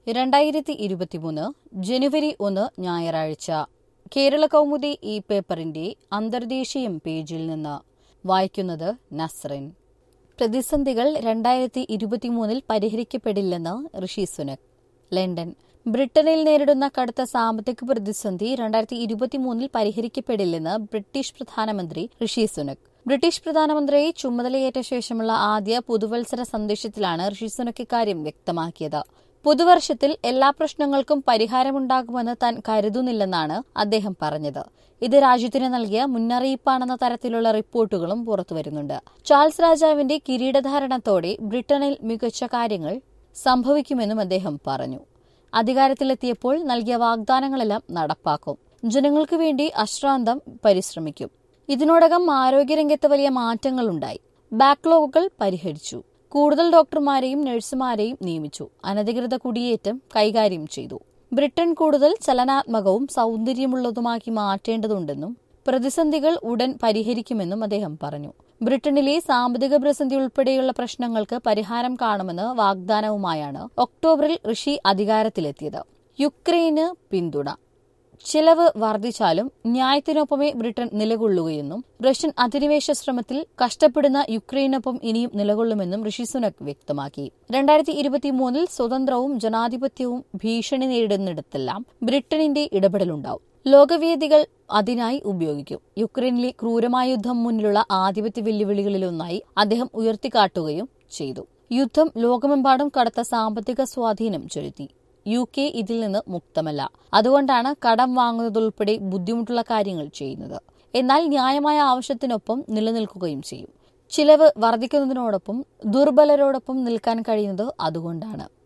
2023 ജനുവരി 1 ഞായറാഴ്ച കേരള കൗമുദി ഈ പേപ്പറിന്റെ അന്തർദേശീയം പേജിൽ നിന്ന് വായിക്കുന്നത് നസ്റിൻ. പ്രതിസന്ധികൾ 2023 പരിഹരിക്കപ്പെടില്ലെന്ന് ഋഷി സുനക്. ലണ്ടൻ. ബ്രിട്ടനിൽ നേരിടുന്ന കടുത്ത സാമ്പത്തിക പ്രതിസന്ധി 2023 പരിഹരിക്കപ്പെടില്ലെന്ന് ബ്രിട്ടീഷ് പ്രധാനമന്ത്രി ഋഷി സുനക്. ബ്രിട്ടീഷ് പ്രധാനമന്ത്രിയെ ചുമതലയേറ്റ ശേഷമുള്ള ആദ്യ പുതുവത്സര സന്ദേശത്തിലാണ് ഋഷി സുനക് ഇക്കാര്യം വ്യക്തമാക്കിയത്. പുതുവർഷത്തിൽ എല്ലാ പ്രശ്നങ്ങൾക്കും പരിഹാരമുണ്ടാകുമെന്ന് താൻ കരുതുന്നില്ലെന്നാണ് അദ്ദേഹം പറഞ്ഞത്. ഇത് രാജ്യത്തിന് നൽകിയ മുന്നറിയിപ്പാണെന്ന തരത്തിലുള്ള റിപ്പോർട്ടുകളും പുറത്തുവരുന്നുണ്ട്. ചാൾസ് രാജാവിന്റെ കിരീടധാരണത്തോടെ ബ്രിട്ടനിൽ മികച്ച കാര്യങ്ങൾ സംഭവിക്കുമെന്നും അദ്ദേഹം പറഞ്ഞു. അധികാരത്തിലെത്തിയപ്പോൾ നൽകിയ വാഗ്ദാനങ്ങളെല്ലാം നടപ്പാക്കും. ജനങ്ങൾക്ക് വേണ്ടി അശ്രാന്തം പരിശ്രമിക്കും. ഇതിനോടകം ആരോഗ്യരംഗത്ത് വലിയ മാറ്റങ്ങളുണ്ടായി. ബാക്ക്ലോഗുകൾ പരിഹരിച്ചു. കൂടുതൽ ഡോക്ടർമാരെയും നഴ്സുമാരെയും നിയമിച്ചു. അനധികൃത കുടിയേറ്റം കൈകാര്യം ചെയ്തു. ബ്രിട്ടൻ കൂടുതൽ ചലനാത്മകവും സൗന്ദര്യമുള്ളതുമാക്കി മാറ്റേണ്ടതുണ്ടെന്നും പ്രതിസന്ധികൾ ഉടൻ പരിഹരിക്കുമെന്നും അദ്ദേഹം പറഞ്ഞു. ബ്രിട്ടനിലെ സാമ്പത്തിക പ്രതിസന്ധി ഉൾപ്പെടെയുള്ള പ്രശ്നങ്ങൾക്ക് പരിഹാരം കാണുമെന്ന് വാഗ്ദാനവുമായാണ് ഒക്ടോബറിൽ ഋഷി അധികാരത്തിലെത്തിയത്. യുക്രൈന് പിന്തുണ. ചിലവ് വർദ്ധിച്ചാലും ന്യായത്തിനൊപ്പമേ ബ്രിട്ടൻ നിലകൊള്ളുകയെന്നും റഷ്യൻ അധിനിവേശ ശ്രമത്തിൽ കഷ്ടപ്പെടുന്ന യുക്രൈനൊപ്പം ഇനിയും നിലകൊള്ളുമെന്നും ഋഷി സുനക് വ്യക്തമാക്കി. 2023 സ്വതന്ത്രവും ജനാധിപത്യവും ഭീഷണി നേരിടുന്നിടത്തെല്ലാം ബ്രിട്ടനിന്റെ ഇടപെടലുണ്ടാവും. ലോകവേദികൾ അതിനായി ഉപയോഗിക്കും. യുക്രൈനിലെ ക്രൂരമായ യുദ്ധം മുന്നിലുള്ള ആധിപത്യ വെല്ലുവിളികളിലൊന്നായി അദ്ദേഹം ഉയർത്തിക്കാട്ടുകയും ചെയ്തു. യുദ്ധം ലോകമെമ്പാടും കടുത്ത സാമ്പത്തിക സ്വാധീനം ചെലുത്തി. UK ഇതിൽ നിന്ന് മുക്തമല്ല. അതുകൊണ്ടാണ് കടം വാങ്ങുന്നതുൾപ്പെടെ ബുദ്ധിമുട്ടുള്ള കാര്യങ്ങൾ ചെയ്യുന്നത്. എന്നാൽ ന്യായമായ ആവശ്യത്തിനൊപ്പം നിലനിൽക്കുകയും ചെയ്യും. ചിലവ് വർദ്ധിക്കുന്നതിനോടൊപ്പം ദുർബലരോടൊപ്പം നിൽക്കാൻ കഴിയുന്നത് അതുകൊണ്ടാണ്.